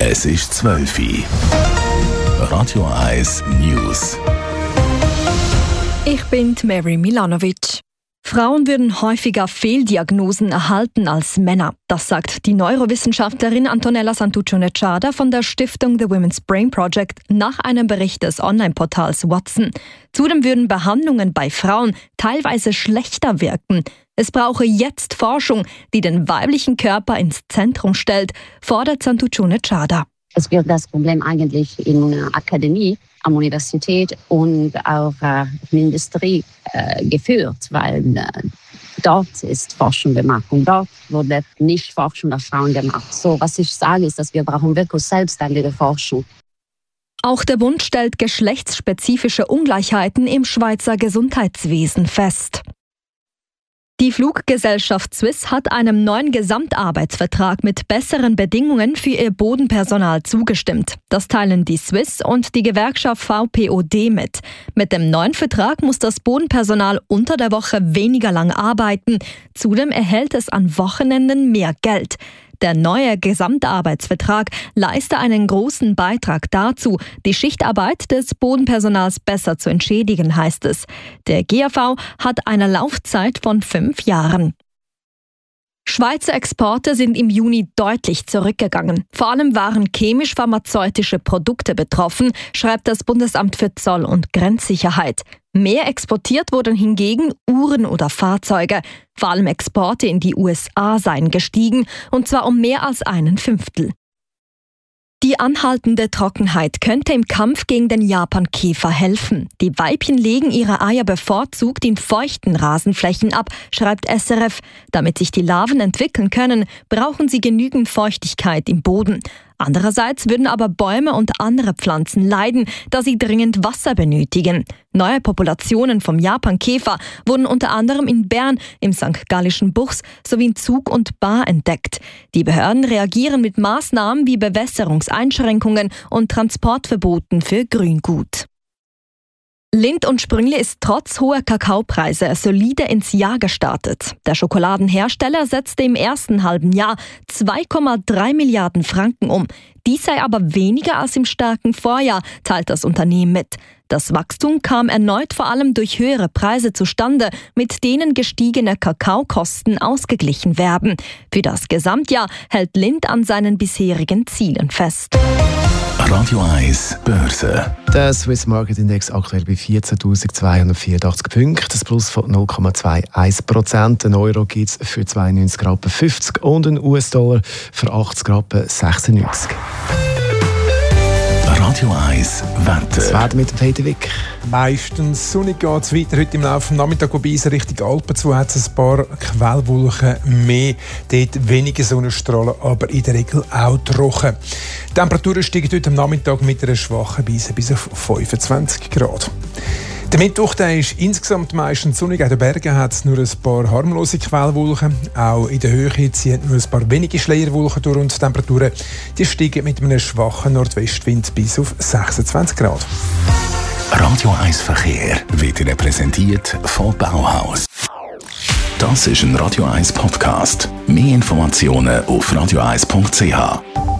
Es ist 12 Uhr. Radio 1 News. Ich bin Mary Milanovic. Frauen würden häufiger Fehldiagnosen erhalten als Männer. Das sagt die Neurowissenschaftlerin Antonella Santuccio-Nechada von der Stiftung The Women's Brain Project nach einem Bericht des Online-Portals Watson. Zudem würden Behandlungen bei Frauen teilweise schlechter wirken. Es brauche jetzt Forschung, die den weiblichen Körper ins Zentrum stellt, fordert Santuccio-Nechada. Es wird das Problem eigentlich in der Akademie, am Universität und auch in der Industrie geführt, weil dort ist Forschung gemacht und dort wurde nicht Forschung auf Frauen gemacht. So, was ich sage, ist, dass wir brauchen wirklich selbstständige Forschung. Auch der Bund stellt geschlechtsspezifische Ungleichheiten im Schweizer Gesundheitswesen fest. Die Fluggesellschaft Swiss hat einem neuen Gesamtarbeitsvertrag mit besseren Bedingungen für ihr Bodenpersonal zugestimmt. Das teilen die Swiss und die Gewerkschaft VPOD mit. Mit dem neuen Vertrag muss das Bodenpersonal unter der Woche weniger lang arbeiten. Zudem erhält es an Wochenenden mehr Geld. Der neue Gesamtarbeitsvertrag leiste einen großen Beitrag dazu, die Schichtarbeit des Bodenpersonals besser zu entschädigen, heißt es. Der GAV hat eine Laufzeit von 5 Jahren. Schweizer Exporte sind im Juni deutlich zurückgegangen. Vor allem waren chemisch-pharmazeutische Produkte betroffen, schreibt das Bundesamt für Zoll- und Grenzsicherheit. Mehr exportiert wurden hingegen Uhren oder Fahrzeuge. Vor allem Exporte in die USA seien gestiegen, und zwar um mehr als 1/5. Die anhaltende Trockenheit könnte im Kampf gegen den Japankäfer helfen. Die Weibchen legen ihre Eier bevorzugt in feuchten Rasenflächen ab, schreibt SRF. Damit sich die Larven entwickeln können, brauchen sie genügend Feuchtigkeit im Boden. Andererseits würden aber Bäume und andere Pflanzen leiden, da sie dringend Wasser benötigen. Neue Populationen vom Japankäfer wurden unter anderem in Bern, im St. Gallischen Buchs sowie in Zug und Baar entdeckt. Die Behörden reagieren mit Maßnahmen wie Bewässerungseinschränkungen und Transportverboten für Grüngut. Lindt und Sprüngli ist trotz hoher Kakaopreise solide ins Jahr gestartet. Der Schokoladenhersteller setzte im ersten halben Jahr 2,3 Milliarden Franken um. Dies sei aber weniger als im starken Vorjahr, teilt das Unternehmen mit. Das Wachstum kam erneut vor allem durch höhere Preise zustande, mit denen gestiegene Kakaokosten ausgeglichen werden. Für das Gesamtjahr hält Lindt an seinen bisherigen Zielen fest. Radio 1 Börse. Der Swiss Market Index aktuell bei 14.284 Punkten, das Plus von 0,21%. Ein Euro gibt es für 92,50 Rappen und ein US-Dollar für 80,96 Rappen. Radio 1 Wetter. Das Wetter mit dem Peter Wick. Meistens sonnig geht es weiter. Heute im Laufe des Nachmittags, wobei es Richtung Alpen zu hat es ein paar Quellwolken mehr. Dort wenige Sonnenstrahlen, aber in der Regel auch trocken. Die Temperaturen steigen heute am Nachmittag mit einer schwachen Brise bis auf 25 Grad. Der Mittwoch ist insgesamt meistens sonnig. In den Bergen hat es nur ein paar harmlose Quellwolken. Auch in der Höhe ziehen nur ein paar wenige Schleierwolken durch und die Temperaturen die steigen mit einem schwachen Nordwestwind bis auf 26 Grad. Radio 1 Verkehr wird Ihnen präsentiert von Bauhaus. Das ist ein Radio 1 Podcast. Mehr Informationen auf radio1.ch.